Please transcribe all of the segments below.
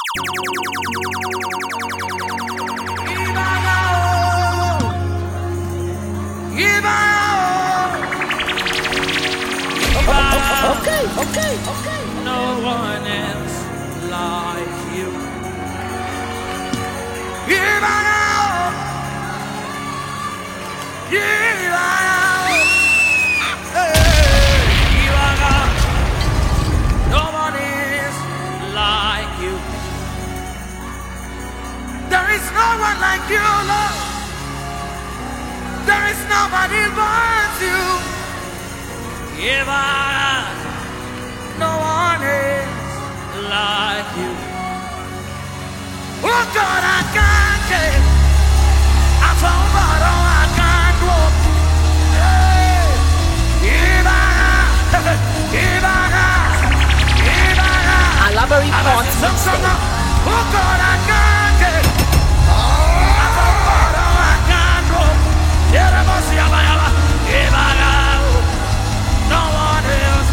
Okay. No one else like you. No one is like you. There is no one like you, Lord. There is nobody but you. No one is like you. Oh God, I can't get. I found out I can't walk. Alabari Port Mixtape. Oh God, I can't get. I found out I can't walk. No one else.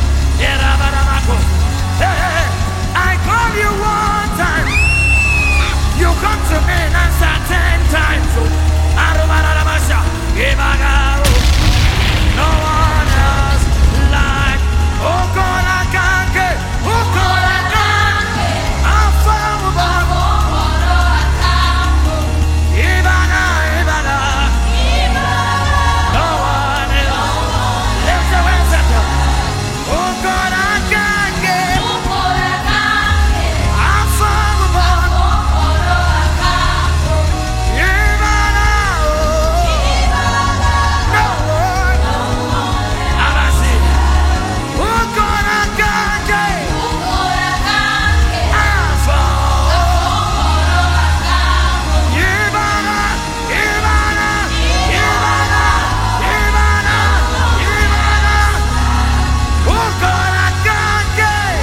Hey, I call you one time. You come to me and answer 10 times. No one else like. Oh God, I can't get. Oh God, I can't. I'm far above. No one else. Lift your hands up. Oh God, I can't get. I'm far above. No one. I see. Oh God, I can't get. I'm far. Oh God, I can't get.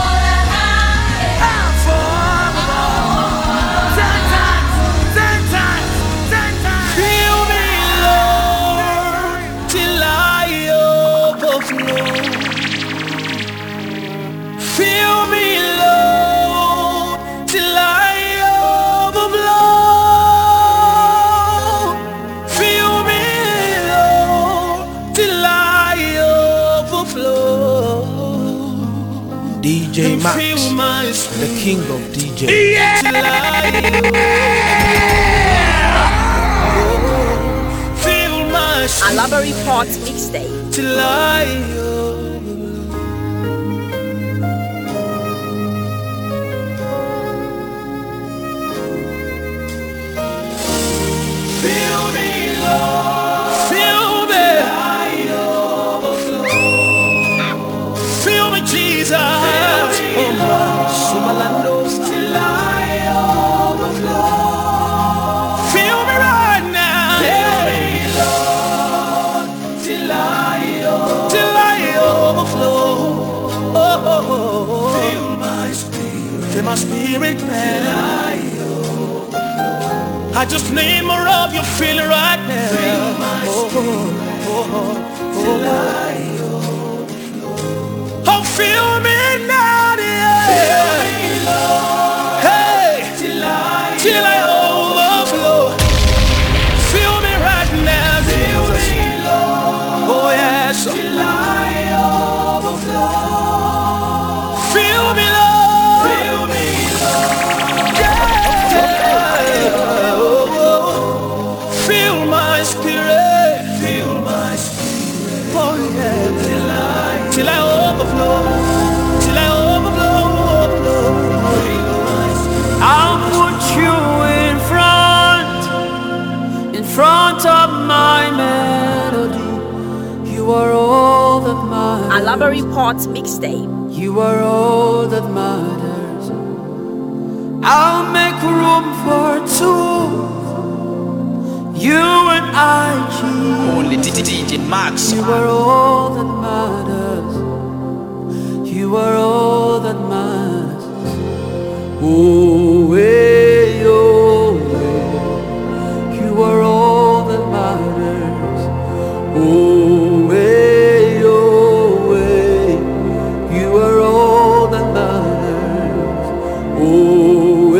I'm far above. 10 times, 10 times, 10 times. Fill me, Lord, till I overflow. Fill me, Lord, till I overflow. Fill me, Lord, till I overflow. DJ Max, Fill my the king of DJ. till I fill my Alabari Port Mixtape. till I fill me, Lord, fill me, fill me, Jesus, oh my, till I overflow. Fill me right now, till I overflow. Fill my spirit, man. I just need more of your feeling right now. Fill my spirit, till I overflow. Oh, fill me now, yeah. Fill me, Lord, hey, till I overflow. Fill me right now, fill me, Lord. Oh yes, till I overflow. Fill me, Lord. Fill me, Lord. Yeah. Fill my spirit. Fill my spirit. Oh yeah. Till I overflow. Till I overflow. I'll put you in front of my melody. You are all that matters. Alabari Port Mixtape. You are all that matters. I'll make room for two. You and I, Jesus. Only DJ Max. You are all that matters. You are all that matters. Oh, way, oh, way. You are all that matters. Oh, way, oh, way. You are all that matters. Oh,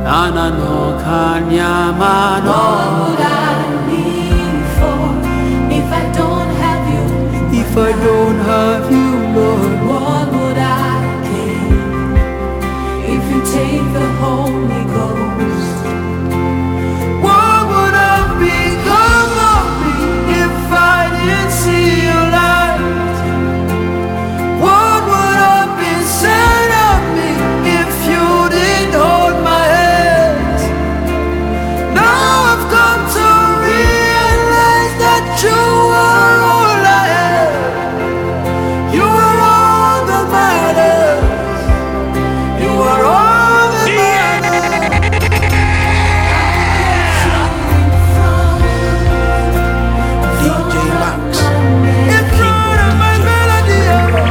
Anano Kanyamano. What would I live for if I don't have you? If I don't have you, Lord, What would I gain if you take the Holy Ghost? what would have become of me if I didn't see your light? What would have been said of me if you didn't hold my hand? Now I've come to realize that you are all I have. You are all that matters. You are all that matters. DJ Max. In front of my melody,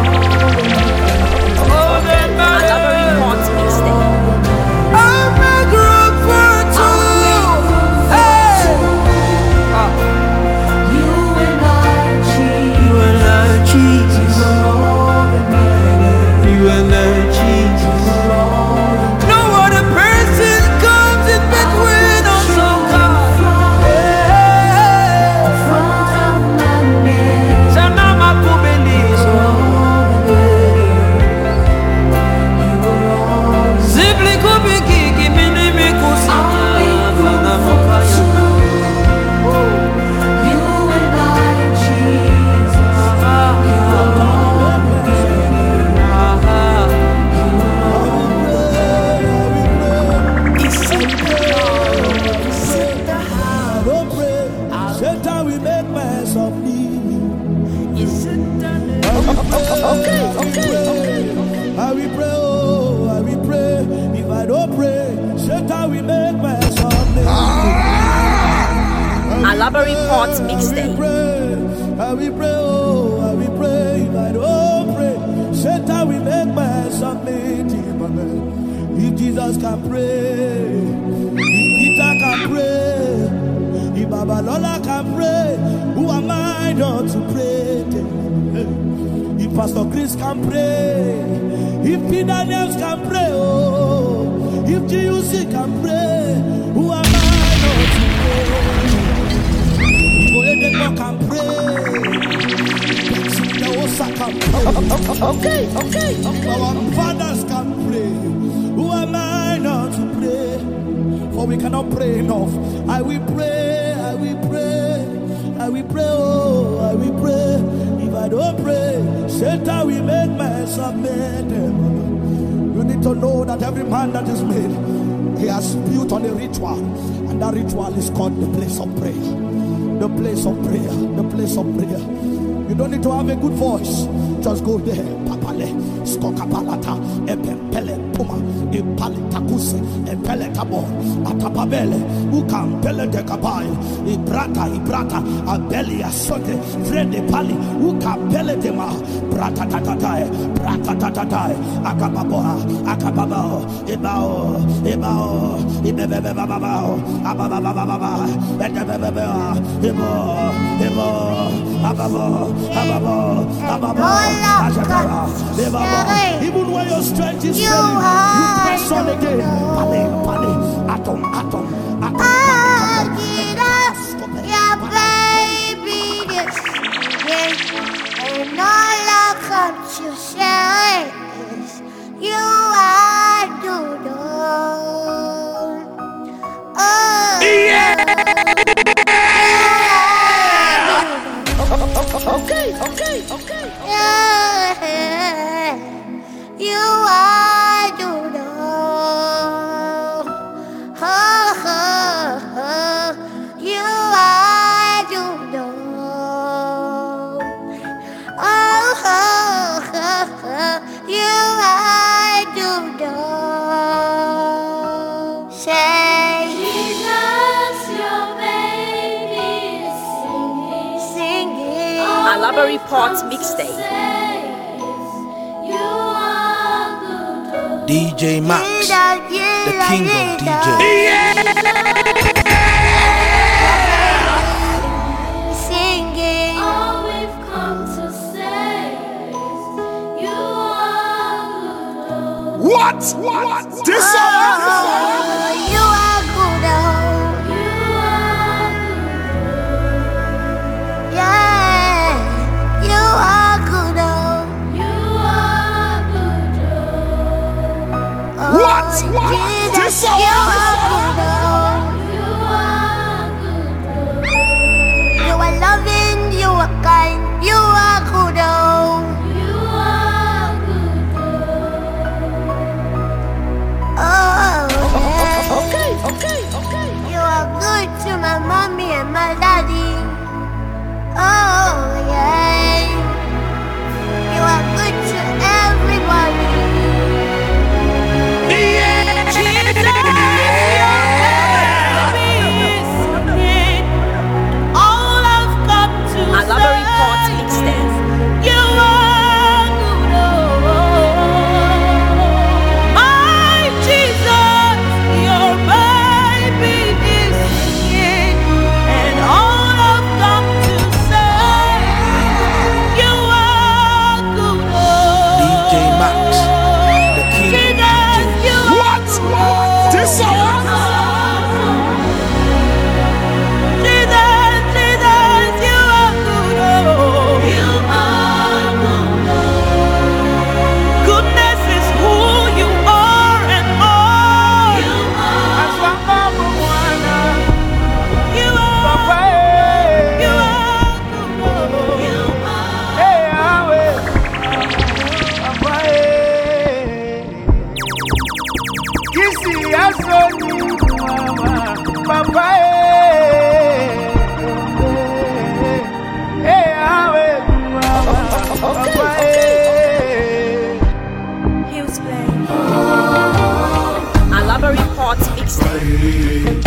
all that A Lover matters. Report mixtape. I'm a group for two. Hey, You and I, Jesus, you and I, Jesus. are all that matters. You and I, Jesus. No other person comes in between us, oh God. Hey, Front of my neck, Sanama Kubelizo. Zibli Kubiki, Gimini Mikusina, Vanamokaya. you and I, Jesus, Satan will make mess of me. I will pray, oh, I will pray. If I don't pray, Satan will make mess of me. A Lover Report mixtape. I will pray, oh, I will pray. If I don't pray, Satan will make mess of me. If Jesus can pray, if Peter can pray, if Babalola can pray, who am I not to pray? If Pastor Chris can pray, if P. Daniels can pray, oh, if GUC can pray, who am I not to pray? If Oyedekpo can pray, the Osa can pray. If our fathers can pray, who am I not to pray? For we cannot pray enough. I will pray, I will pray, I will pray, oh, I will pray. If I don't pray, Satan will make mess of me. You need to know that every man that is made, he has built on a ritual, and that ritual is called the place of prayer. The place of prayer, the place of prayer. You don't need to have a good voice. Just go there. Papale, skokapalata, epempele puma, ipalitakuse, epele tabo, atapabele, ukampele de kapai, ibrata, abeli asote, frede pali, ukampele de ma, brata tatatai, akababo, ebao, ibebebe babao, ababababa, even when your strength is failing, you press on again. Pale, atom. Your baby this and all I come to say is you are the oh yeah. Okay. Yeah. You are the you are the you are the say Jesus, your baby is singing. A Lover Report mixtape. DJ Max, the king of DJ. Singing. All we've come to say is you are good. What? This song? You Hills Play. Alaba Report Mixtape.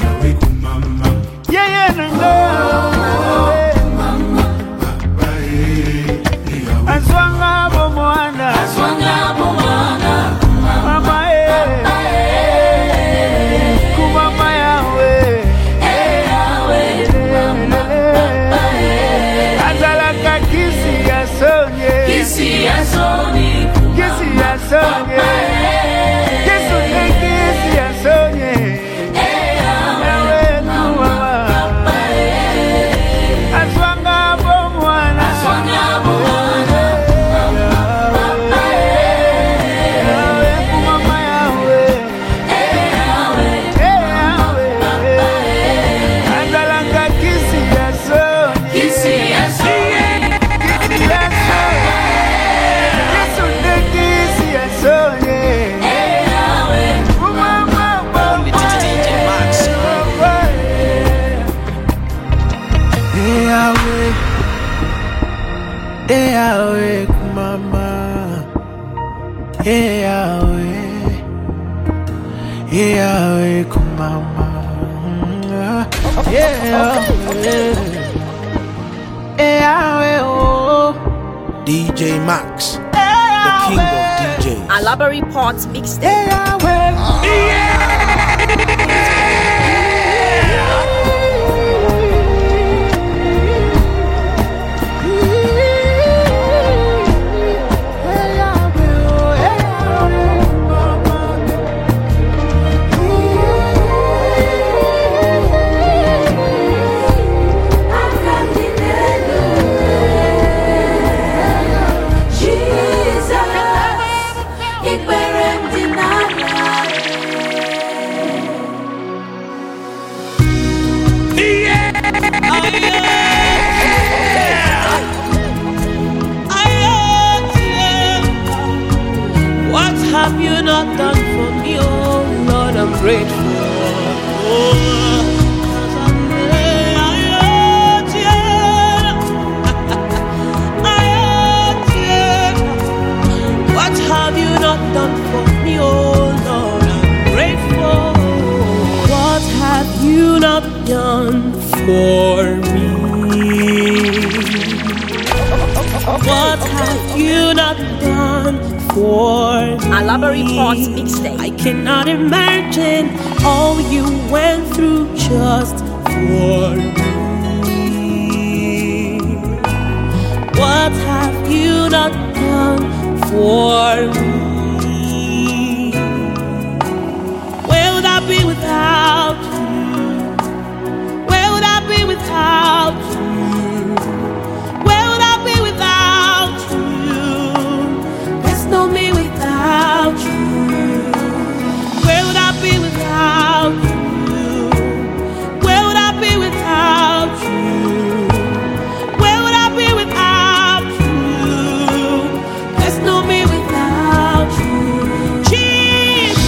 DJ Max, the king of DJs. Alaba Report Mixtape. What have you not done for me, oh Lord, I'm grateful. What have you not done for me, oh Lord, I'm grateful. What have you not done for me? What have you not done for me? Alaba Report Mixtape. I cannot imagine all you went through just for me. What have you not done for me? Where would I be without you? Where would I be without you? Where would I be without you? There's no me without you. Where would I be without you? Where would I be without you? Where would I be without you? There's no me without you. Jesus,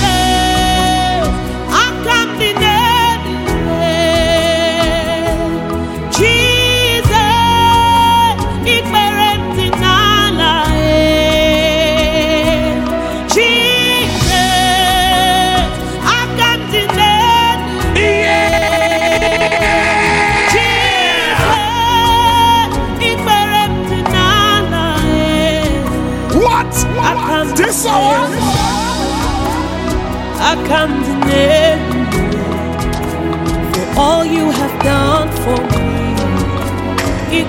I come to Jesus, This hour, I come to name for all you have done for me.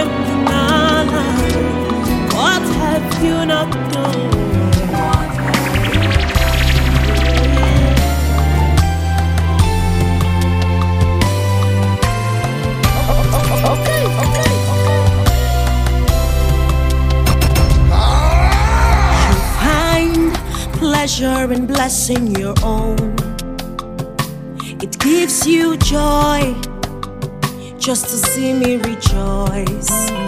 What have you not done? Pleasure and blessing your own. It gives you joy just to see me rejoice.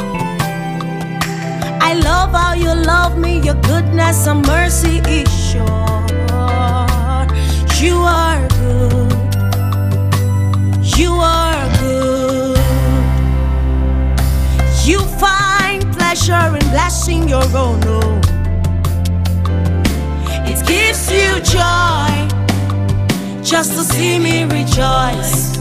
I love how you love me, your goodness and mercy is sure. You are good, pleasure in blessing your own. Oh, it gives you joy just to see me rejoice.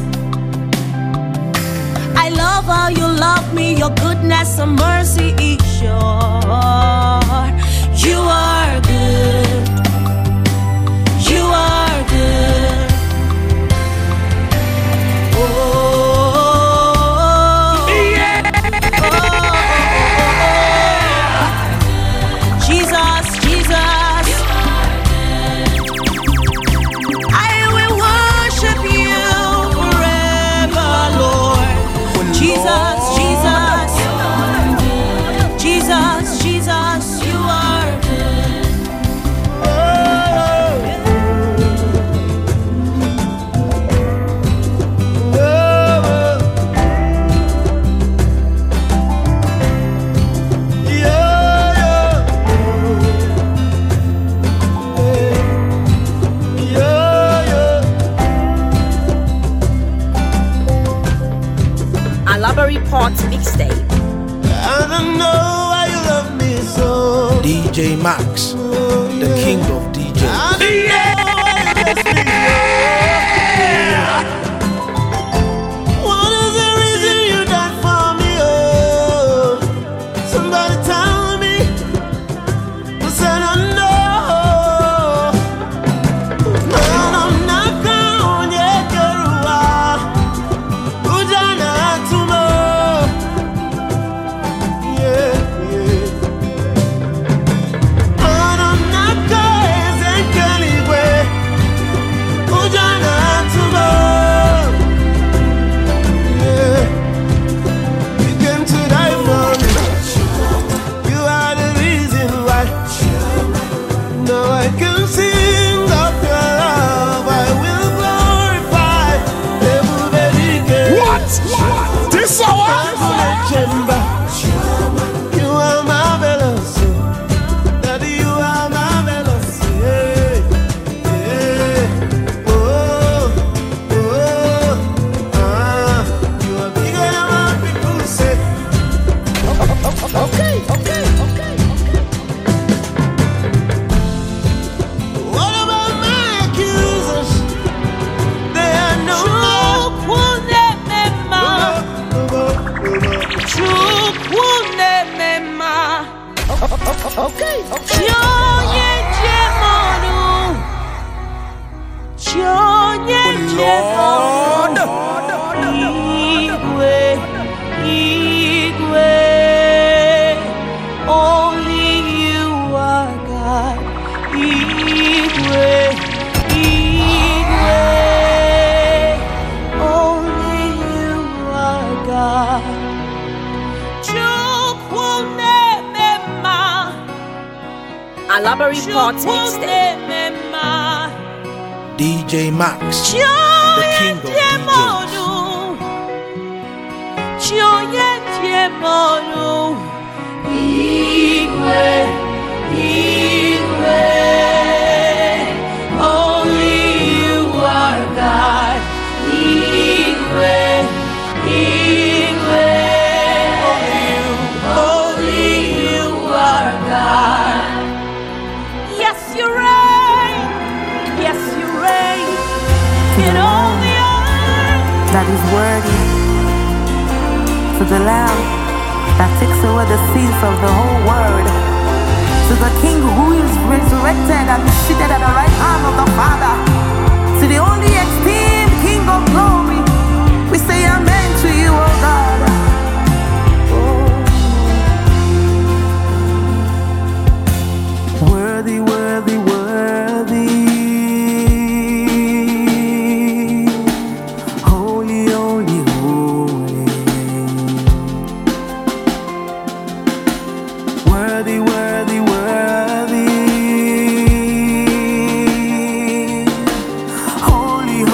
I love how you love me, your goodness and mercy is sure. You are good. You are good. Oh, yeah. Jesus, Jesus, I will worship you forever, Lord. Jesus, Jesus, Jesus, Jesus, you are good. Alabari Pot Mixtape. I don't know why you love me so. DJ Max, the king of DJs. I don't know why you love me so. What is the reason you died for me? Oh, somebody tell me. 'Cause I don't know. Man, I'm not going to get away. Ujana tomorrow. Yeah, yeah. Man, I'm not going to get away. Ujana tomorrow. Yeah. You came to die for me. You are the reason why. Now I can sing of your love. I will glorify. What? This hour? You are marvelous. Daddy, you are marvelous. Yeah, yeah. Oh, oh, ah. You are bigger than what people say. Okay, okay, okay, okay. What about my accusers? They are no okay, okay. Only you are God. Only you are God. Alabari Pot Mixtape. DJ Max, the king of Only you are God. Only you are God. Yes, you reign. Yes, you reign in all the earth. That is worthy, to the Lamb that takes away the sins of the whole world, to the King who is resurrected and seated at the right hand of the Father, to the only esteemed King of glory, we say amen to you, O God. Oh. Worthy, worthy, worthy. Holy, holy, holy. Worthy, worthy, worthy. Holy,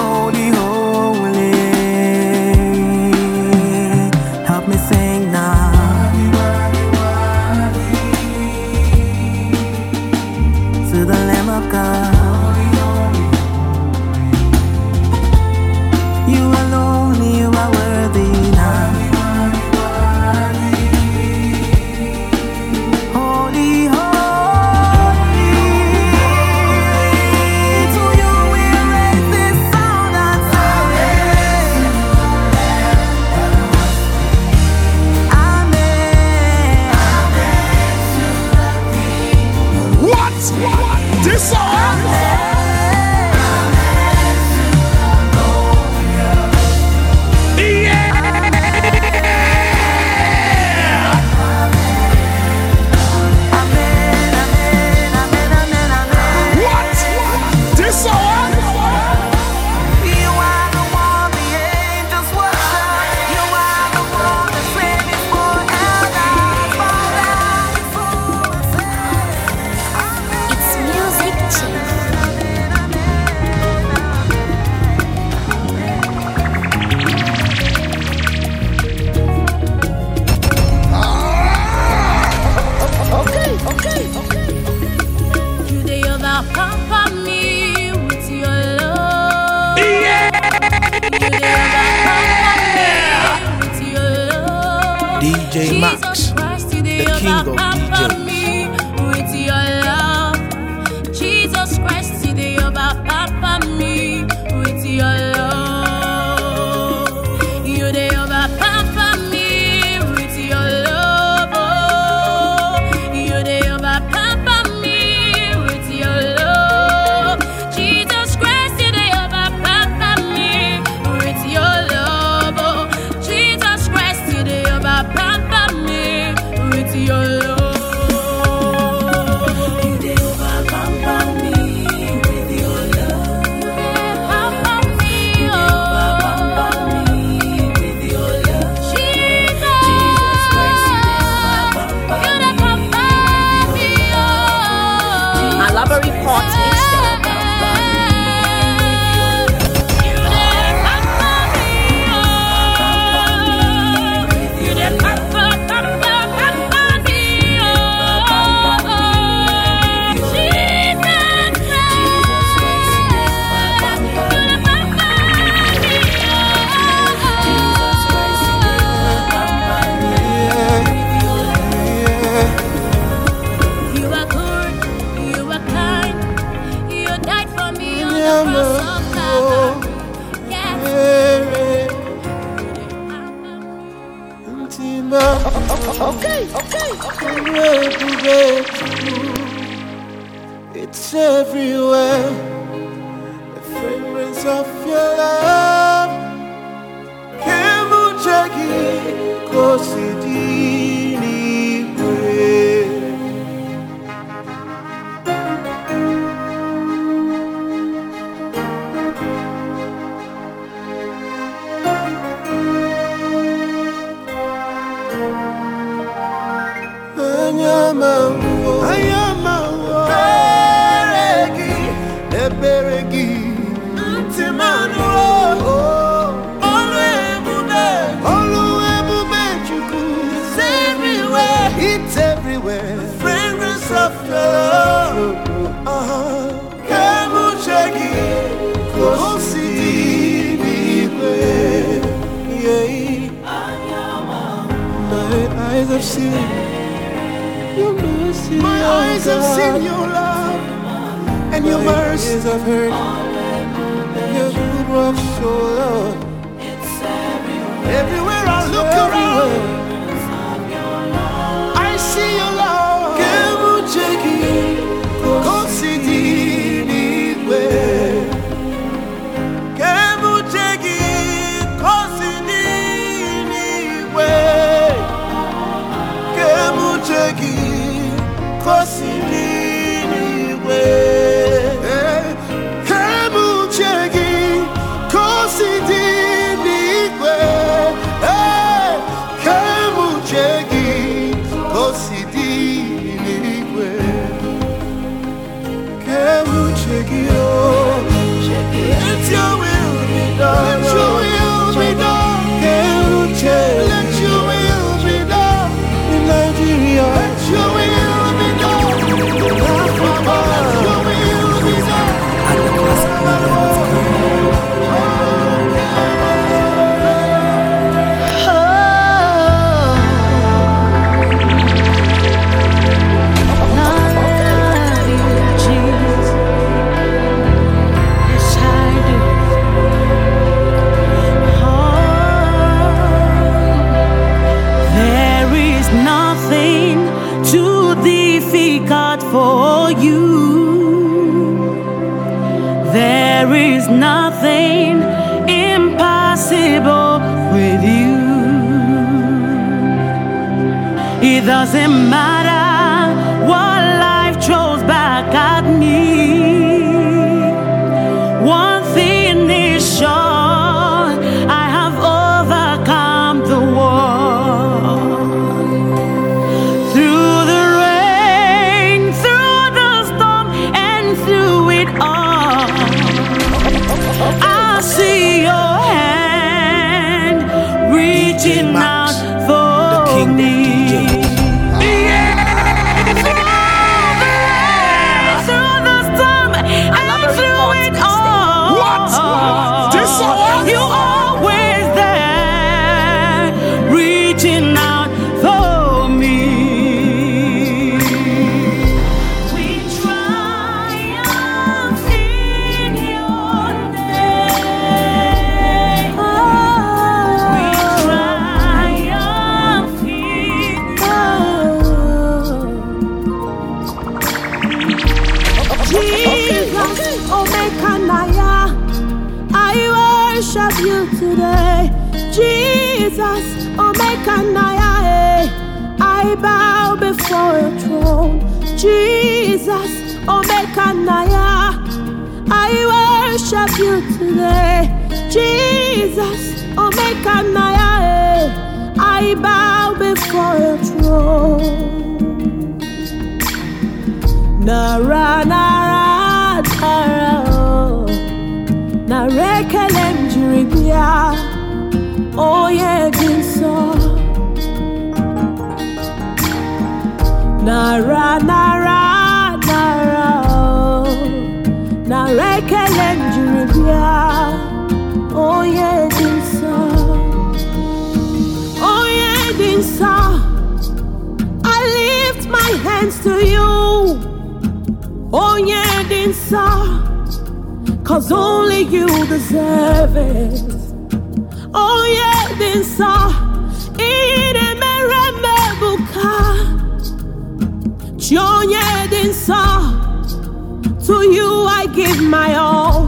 DJ Max, the king of DJs. With your love, Jesus Christ, today you papa me with your love. You dey over papa me with your love. Oh, you dey over papa me with your love. Jesus Christ, you dey over papa me with your love. Oh, Jesus Christ, you dey over papa me with your love. It's everywhere, the fragrance of your love. Kemuchagi kosidini kwe. Beregi, Timano, it's everywhere, it's everywhere. The fragrance of love. Kemuchagi, Kosidiniwe. My eyes have seen your mercy. My eyes have seen your love. And your mercies I've heard, your good works so love. Everywhere I look around, I see your love. Kemuchagi, kosidiniwe. Kemuchagi, kosidiniwe. Kemuchagi, kosidiniwe. Let your will be done. Let your will be done. Let your will be done in Nigeria. Let your will be done. Let your will be done. For you, there is nothing impossible with you. It doesn't matter what life throws back at me. One thing is sure, I have overcome the world. Through the I see your hand reaching out for me. Through the storm and through it all. You always there reaching out for worship you today. Jesus, Omekanaya, I bow before your throne. Jesus, Omekanaya, I worship you today. Jesus, Omekanaya, I bow before your throne. Nara, nara, nara, oh. Narekelem jiribia, oh yeah, dinso. Nara, nara, nara, oh. Narekelem jiribia, oh yeah, dinso. Oh yeah, dinso. I lift my hands to you. Oh yeah, dinsa, 'cause only you deserve it. Oh yeah, dinsa, ine meremebuka. Chonye dinsa, to you I give my all.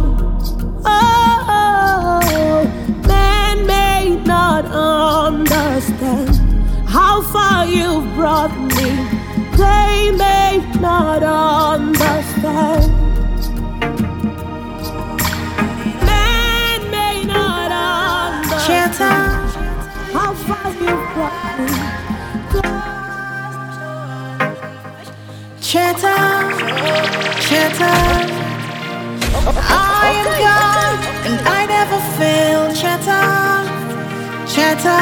Oh, man may not understand how far you've brought me. They may not understand. Man may not understand how far you brought me. Cheta, Cheta, I am God and I never fail. Cheta, Cheta,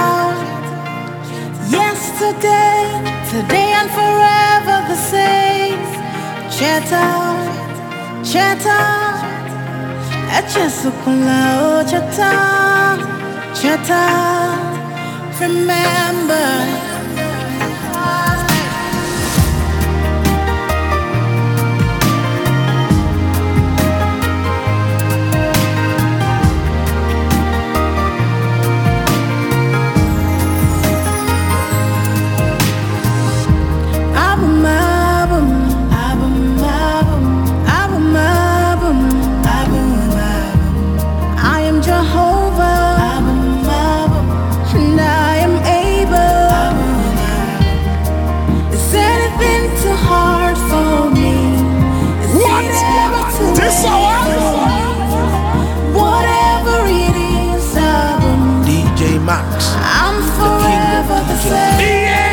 yesterday, today and forever the same. Cheta, Cheta, Echesukula, Cheta, Cheta, remember. Whatever it is, DJ Max, I'm forever the same.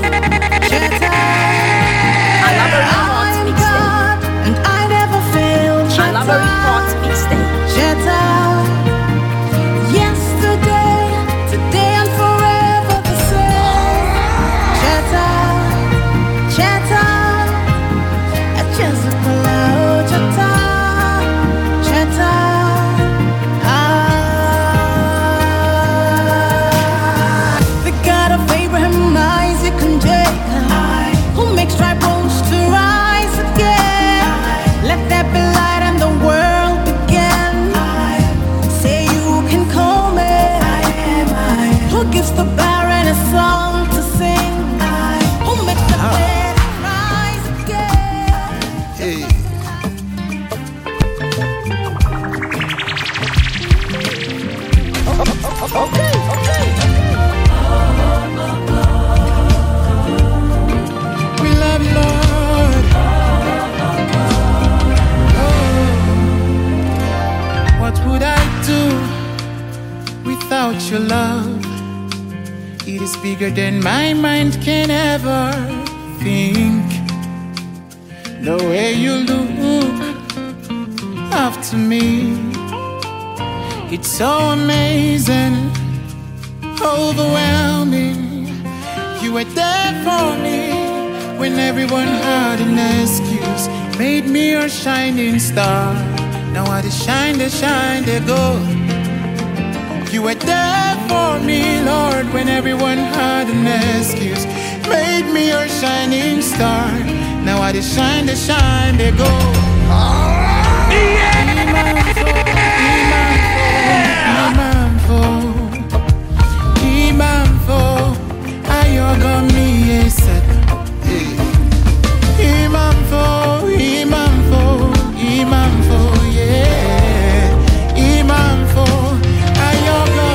I love a report mixtape. And I never fail. I love a report mixtape. Yesterday, today and forever the same. Cheta, Cheta, Cheta, Cheta. The God of Abraham, Isaac, and Jacob, who makes dry bones to rise again. Let there be light and the world begin. Say you can call me. Who gives the barren a song to sing? Who makes the dead rise again? Hey. Okay. We love you, Lord. What would I do without your love? It is bigger than my mind can ever think. The way you look after me, it's so amazing, overwhelming. You were there for me when everyone had an excuse. Made me your shining star. Now I just shine, they go. You were there for me, Lord, when everyone had an excuse. Made me your shining star. Now I just shine, they go. Imamfo, yeah. Imamfo, ayoga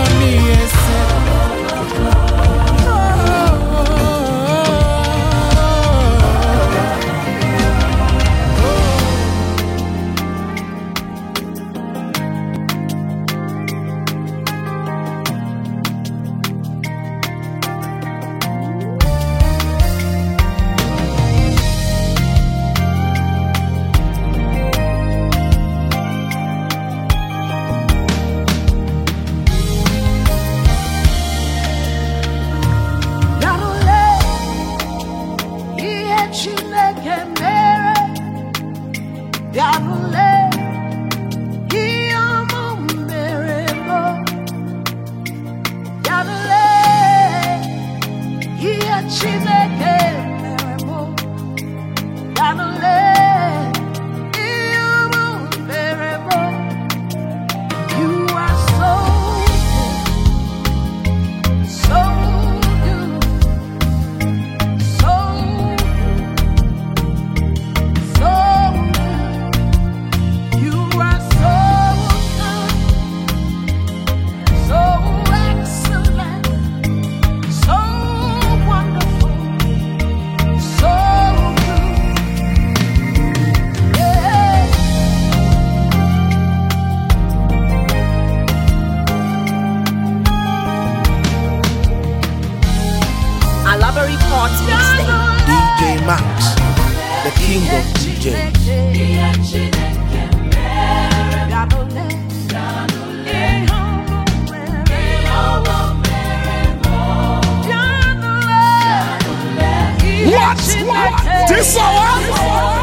DJ Max, the king of DJs. What? This hour?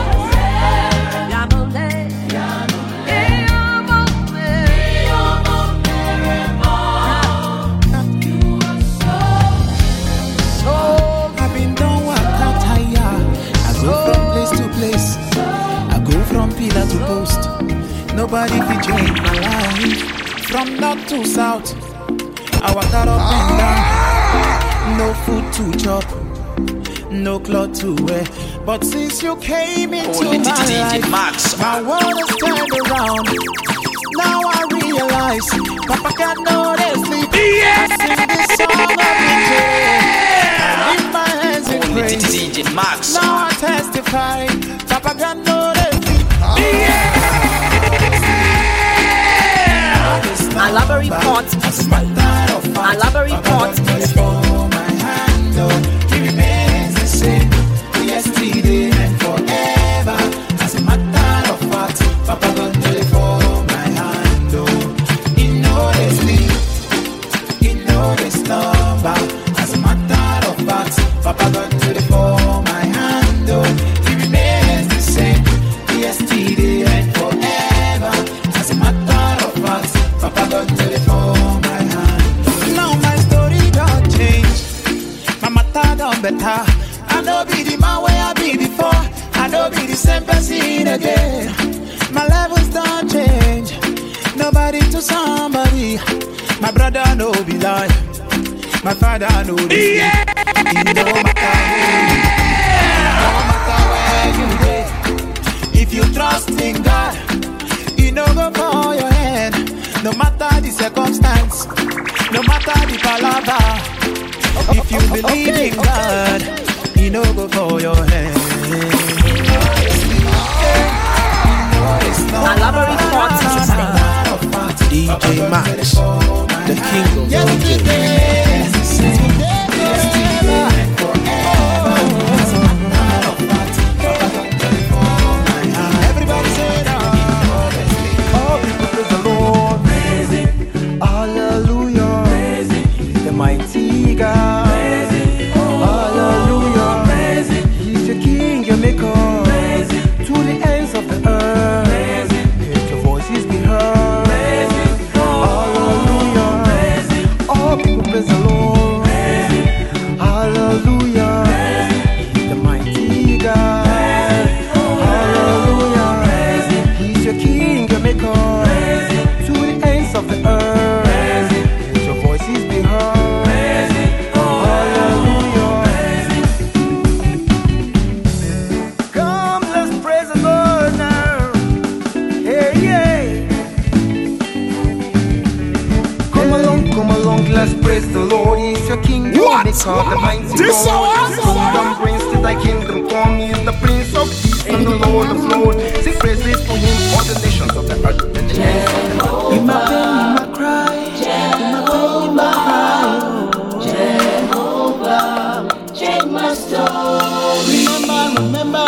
To post. Nobody can change my life. From north to south, I walk out up and down. No food to chop, no cloth to wear. But since you came into my life, my world has turned around. Now I realize Papa got no sleep. I sing this song every day. I lift my hands in praise. Now I testify Papa got no sleep. I love a report mistake. I love a report mistake. He remains the same yesterday and forever. As a matter of fact, Papa got to for my hand. He know they sleep, he know they slumber. As a matter of fact, Papa got to for my hand. He remains the same yesterday and forever. As a matter of fact, Papa got to for my hand. Now my story don't change. My matter done better. I know be the man where I be before. I know be the same person again. My levels don't change. Nobody to somebody. My brother no be lie. My father no be It no matter where you go. If you trust in God, you no go for your hand. No matter the circumstance, no matter the palaver. If you believe in God, you no go for your hand. I love a report mistake. DJ Max, the king of DJs. Everybody say all people praise the Lord. Hallelujah. He's the mighty God. Hallelujah. He's your king, your maker. To the ends of the earth. Let your voices be heard. Hallelujah. All people praise the Lord. Hallelujah. He's the mighty God. Hallelujah. He's your king, your maker. To the ends of the earth. Let your voices be heard. Hallelujah. Come, let's praise the Lord now. Hey, yeah. Come along, let's praise the Lord. He's your king, your maker, the mighty This Lord. hour? Kingdom brings to thy kingdom come. He is the Prince of Peace and the Lord of Lords. Sing praises to him, all the nations of the earth. And the ends of the earth. in my pain, in my cry, in my pain, in my cry. Jehovah, change my story. Remember.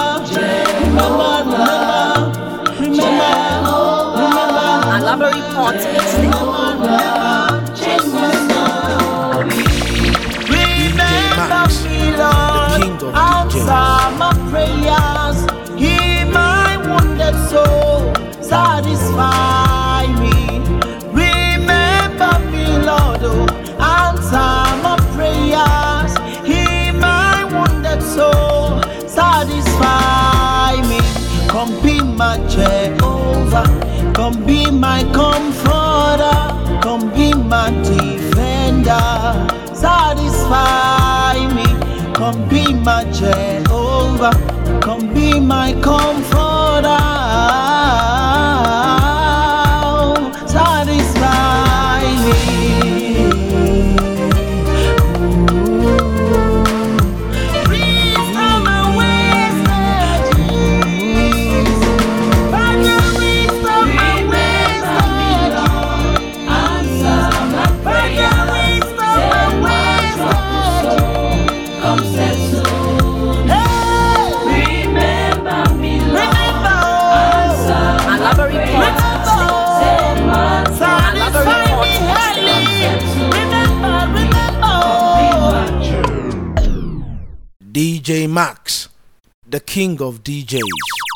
I love a report mistake. Change my story. Remember me, the king of answer my prayers. Heal my wounded soul, satisfy come be my Jehovah, come be my comforter, satisfy me. Please come and waste Jesus. Father, restore my wasted. Answer my prayer. Restore my wasted. Come settle. Remember me, Lord. Answer my prayer. DJ Max, the king of DJs.